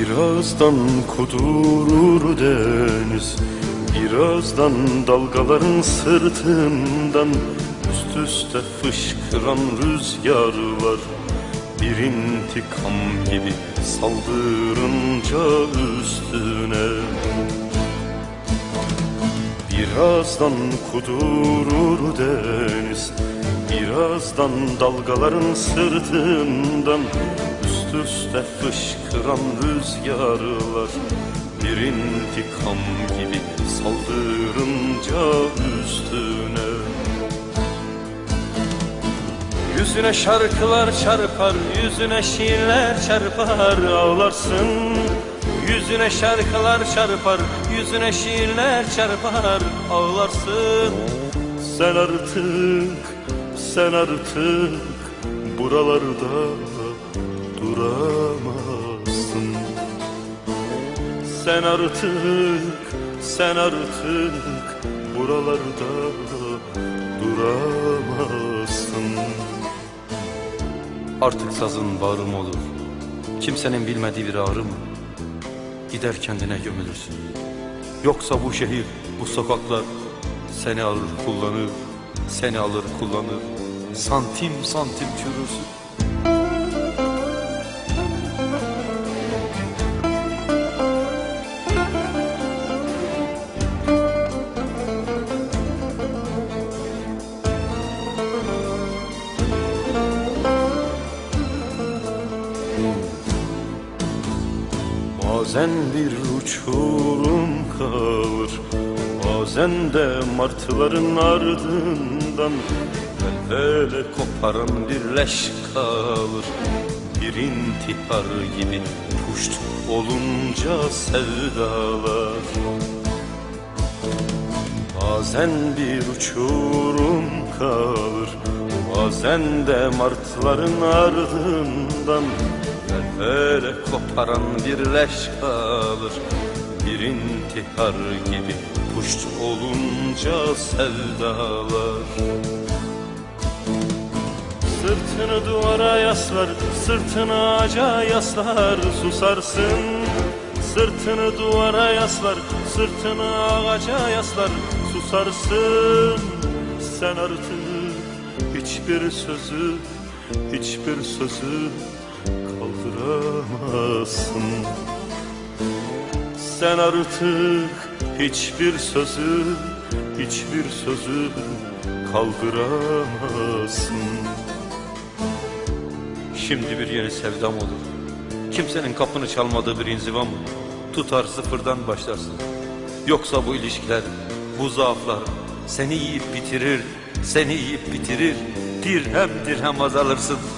Birazdan kudurur deniz, birazdan dalgaların sırtından üst üste fışkıran rüzgarlar bir intikam gibi saldırınca üstüne. Birazdan kudurur deniz, birazdan dalgaların sırtından üst üste fışkıran rüzgarlar bir intikam gibi saldırınca üstüne. Yüzüne şarkılar çarpar, yüzüne şiirler çarpar, ağlarsın. Yüzüne şarkılar çarpar, yüzüne şiirler çarpar, ağlarsın. Sen artık buralarda duramazsın. Sen artık buralarda duramazsın. Artık sazın bağrı mı olur, kimsenin bilmediği bir ağrı mı? Gider kendine gömülürsün. Yoksa bu şehir, bu sokaklar seni alır kullanır, seni alır kullanır, santim santim çürürsün. Bazen bir uçurum kalır, bazen de martıların ardından hele koparan bir leş kalır. Bir intihar gibi puşt olunca sevdalar. Bazen bir uçurum kalır, bazen de martıların ardından hele koparan bir leş kalır. Bir intihar gibi puşt olunca sevdalar. Sırtını duvara yaslar, sırtını ağaca yaslar, susarsın. Sırtını duvara yaslar, sırtını ağaca yaslar, susarsın. Sen artık hiçbir sözü kaldıramazsın. Sen artık hiçbir sözü kaldıramazsın. Şimdi bir yeni sevdam olur, kimsenin kapını çalmadığı bir inziva mı? Tutar sıfırdan başlarsın. Yoksa bu ilişkiler, bu zaaflar seni yiyip bitirir, seni yiyip bitirir. Dirhem dirhem azalırsın.